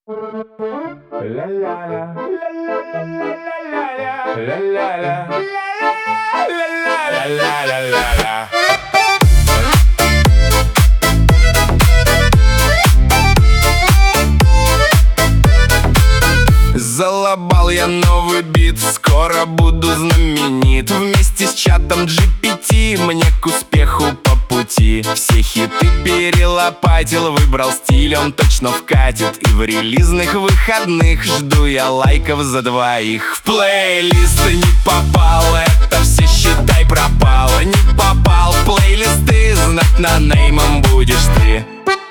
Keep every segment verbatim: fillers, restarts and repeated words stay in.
Залабал я новый бит, скоро буду знаменит. Вместе с чатом джи пи ти мне к успеху по пути. Все хиты перелопатил, выбрал стиль, он точно вкатит. И в релизных выходных жду я лайков за двоих. В плейлисты не попал, это все считай пропало. Не попал в плейлисты, знать нонеймом будешь ты.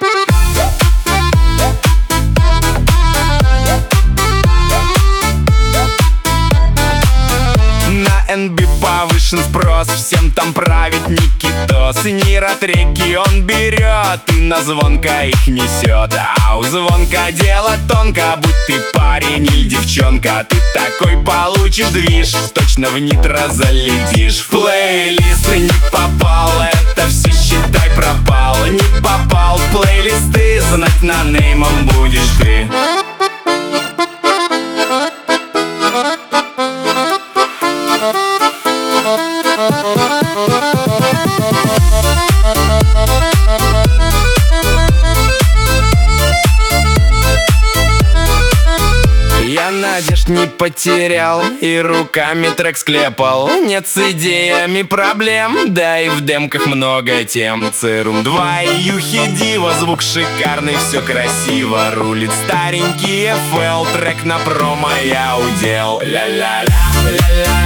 эн би повышен спрос, всем там правит Никитос. И нейротреки он берет и на звонко их несет. А у звонка дело тонко, будь ты парень или девчонка. Ты такой получишь движ, точно в нитро залетишь. В плейлисты не попал, это все считай пропало. Не попал в плейлисты, знать нонеймом будешь ты. Я надежд не потерял и руками трек склепал. Нет с идеями проблем, да и в демках много тем. Церум два и Юхи Дива, звук шикарный, все красиво. Рулит старенький эф эл, трек на промо я удел. Ля-ля-ля, ля-ля.